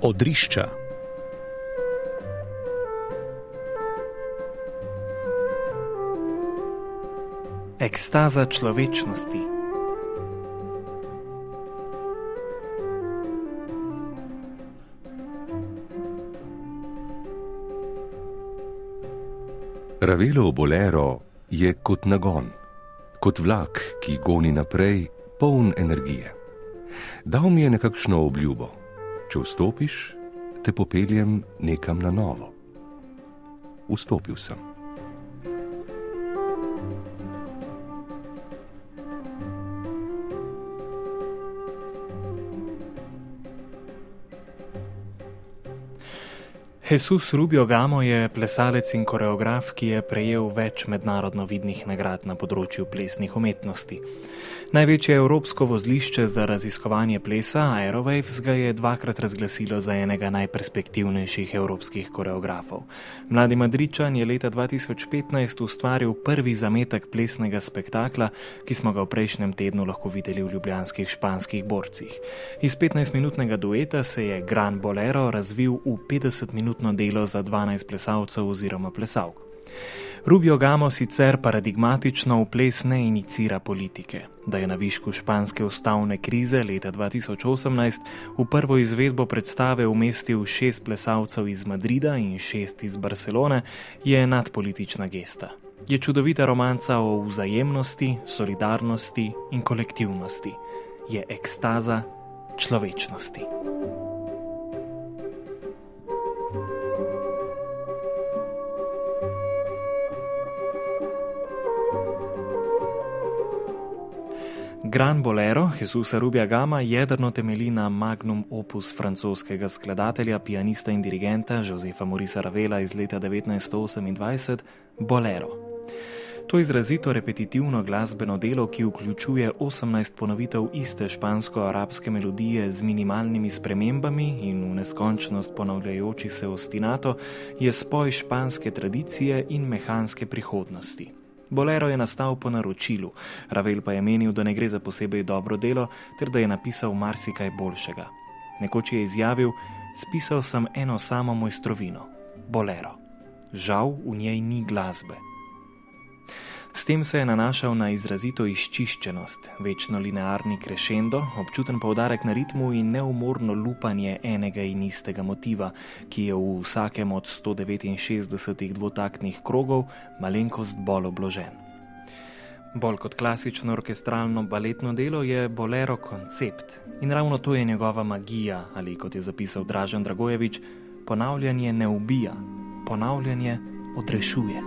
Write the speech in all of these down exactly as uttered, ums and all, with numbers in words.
Odrišča. Ekstaza človečnosti. Ravelov bolero je kot nagon, kot vlak, ki goni naprej, poln energije. Dal mi je nekakšno obljubo: če vstopiš, te popeljem nekam na novo. Vstopil sem. Jesus Rubio Gamo je plesalec in koreograf, ki je prejel več mednarodno vidnih nagrad na področju plesnih umetnosti. Največje evropsko vozlišče za raziskovanje plesa, Aerowaves, ga je dvakrat razglasilo za enega najperspektivnejših evropskih koreografov. Mladi Madridčan je leta dva tisoč petnajst ustvaril prvi zametek plesnega spektakla, ki smo ga v prejšnjem tednu lahko videli v ljubljanskih Španskih borcih. Iz petnajstminutnega dueta se je Gran Bolero razvil v petdesetminutno delo za dvanajst plesalcev oziroma plesalk. Rubio Gamo sicer paradigmatično v ples ne inicira politike. Da je na višku španske ustavne krize leta dva tisoč osemnajst v prvo izvedbo predstave umestil šest plesalcev iz Madrida in šest iz Barcelone, je nadpolitična gesta. Je čudovita romanca o vzajemnosti, solidarnosti in kolektivnosti. Je ekstaza človečnosti. Gran Bolero Jesusa Rubia Gama jedrno temelji na magnum opus francoskega skladatelja, pianista in dirigenta Josefa Maurisa Ravela iz leta devetnajststo osemindvajset, Bolero. To izrazito repetitivno glasbeno delo, ki vključuje osemnajst ponovitev iste špansko-arabske melodije z minimalnimi spremembami in v neskončnost ponavljajoči se ostinato, je spoj španske tradicije in mehanske prihodnosti. Bolero je nastal po naročilu, Ravel pa je menil, da ne gre za posebej dobro delo, ter da je napisal marsikaj boljšega. Nekoč je izjavil: spisal sem eno samo mojstrovino, Bolero. Žal v njej ni glasbe. S tem se je nanašal na izrazito izčiščenost, večno linearni krešendo, občuten poudarek na ritmu in neumorno lupanje enega in istega motiva, ki je v vsakem od sto devetinšestdesetih dvotaktnih krogov malenkost bolj obložen. Bolj kot klasično orkestralno baletno delo je Bolero koncept in ravno to je njegova magija, ali kot je zapisal Dražen Dragojevič, ponavljanje ne ubija, ponavljanje odrešuje.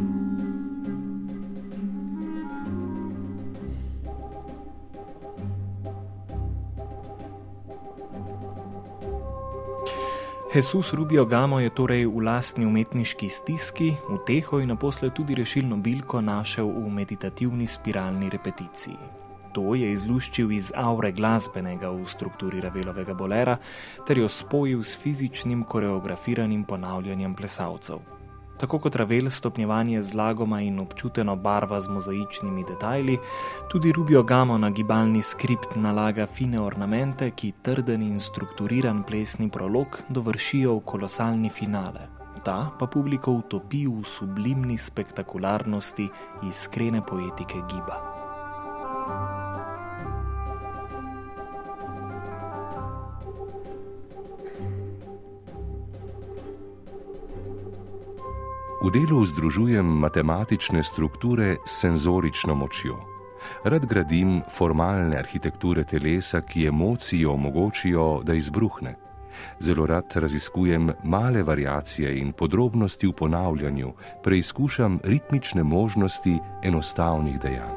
Jesus Rubio Gamo je torej v lastni umetniški stiski, uteho in naposled tudi rešilno bilko našel v meditativni spiralni repeticiji. To je izluščil iz aure glasbenega v strukturi Ravelovega bolera ter jo spojil s fizičnim koreografiranim ponavljanjem plesalcev. Tako kot Ravel stopnjevanje zlagoma in občuteno barva z mozaičnimi detajli, tudi Rubio Gamo na gibalni skript nalaga fine ornamente, ki trden in strukturiran plesni prolog dovršijo v kolosalni finale. Ta pa publiko utopi v sublimni spektakularnosti iskrene poetike giba. V delu združujem matematične strukture s senzorično močjo. Rad gradim formalne arhitekture telesa, ki emociji omogočijo, da izbruhne. Zelo rad raziskujem male variacije in podrobnosti v ponavljanju, preizkušam ritmične možnosti enostavnih dejanj.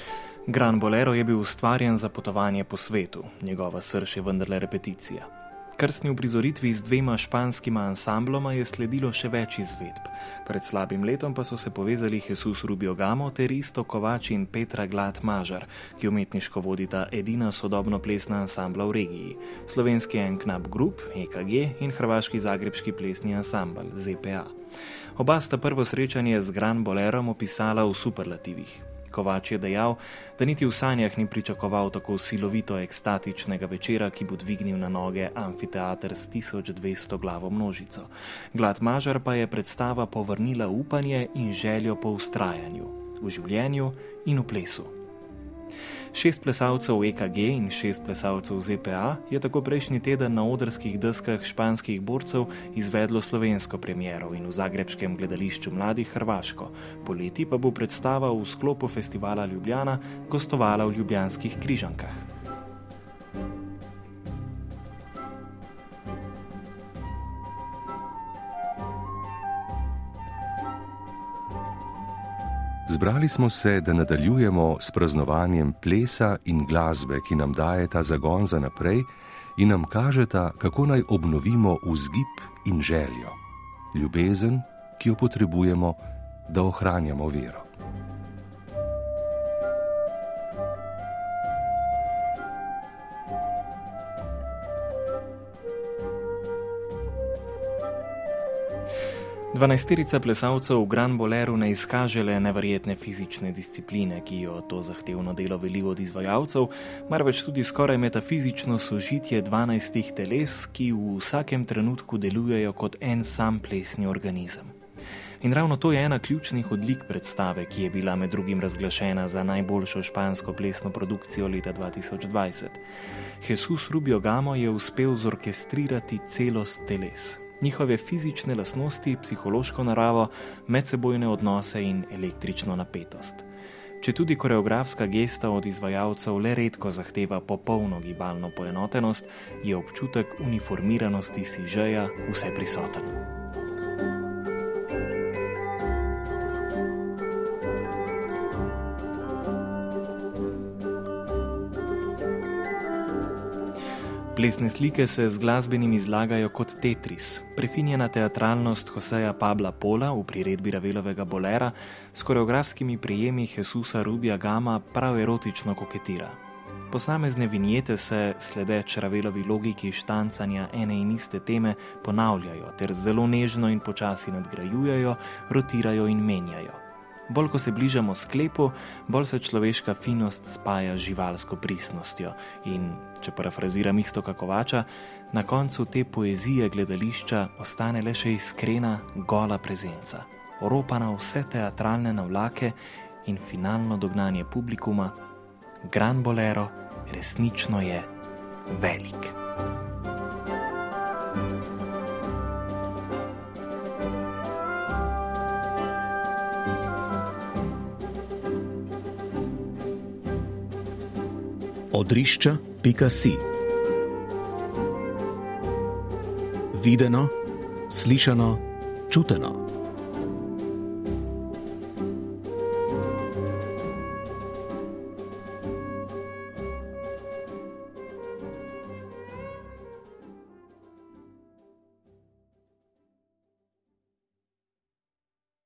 Gran Bolero je bil ustvarjen za potovanje po svetu, njegova srž je vendarle repeticija. Krstni uprizoritvi z dvema španskima ansambloma je sledilo še več izvedb. Pred slabim letom pa so se povezali Jesus Rubio Gamo ter Risto Kovač in Petra Glad Mažar, ki umetniško vodita edina sodobno plesna ansambla v regiji. Slovenski Enknap Group, E K G in hrvaški zagrebški plesni ansambl, Z P A. Oba sta prvo srečanje z Gran Bolerom opisala v superlativih. Kovač je dejal, da niti v sanjah ni pričakoval tako silovito ekstatičnega večera, ki bo dvignil na noge amfiteater s tisoč dvesto glavo množico. Glad Mažar pa je predstava povrnila upanje in željo po vztrajanju, v življenju in v plesu. Šest plesalcev E K G in šest plesalcev Z P A je tako prejšnji teden na odrskih deskah španskih borcev izvedlo slovensko premiero in v zagrebškem gledališču Mladih Hrvaško. Poleti pa bo predstava v sklopu festivala Ljubljana gostovala v ljubljanskih Križankah. Zbrali smo se, da nadaljujemo s praznovanjem plesa in glasbe, ki nam dajeta zagon za naprej in nam kažeta, kako naj obnovimo vzgib in željo, ljubezen, ki jo potrebujemo, da ohranjamo vero. Dvanajsterica plesalcev v Gran Boleru ne izkaže le neverjetne fizične discipline, ki jo to zahtevno delo veli od izvajalcev, marveč tudi skoraj metafizično sožitje dvanajstih teles, ki v vsakem trenutku delujejo kot en sam plesni organizem. In ravno to je ena ključnih odlik predstave, ki je bila med drugim razglašena za najboljšo špansko plesno produkcijo leta dva tisoč dvajset. Jesus Rubio Gamo je uspel zorkestrirati celost teles. Njihove fizične lastnosti, psihološko naravo, medsebojne odnose in električno napetost. Če tudi koreografska gesta od izvajalcev le redko zahteva popolno gibalno poenotenost, je občutek uniformiranosti sižeja vse prisoten. Plesne slike se z glasbenim izlagajo kot Tetris. Prefinjena teatralnost Joseja Pabla Pola v priredbi Ravelovega Bolera s koreografskimi prijemi Jesusa Rubia Gama prav erotično koketira. Posamezne vinjete se, sledeč Ravelovi logiki štancanja ene in iste teme, ponavljajo ter zelo nežno in počasi nadgrajujejo, rotirajo in menjajo. Bolj ko se bližamo sklepu, bolj se človeška finost spaja z živalsko pristnostjo in, če parafraziram Iztoka Kovača, na koncu te poezije gledališča ostane le še iskrena, gola prezenca, oropana vse teatralne navlake in finalno dognanje publikuma. Gran Bolero resnično je velik. Odrišča pika si. Videno, slišano, čuteno.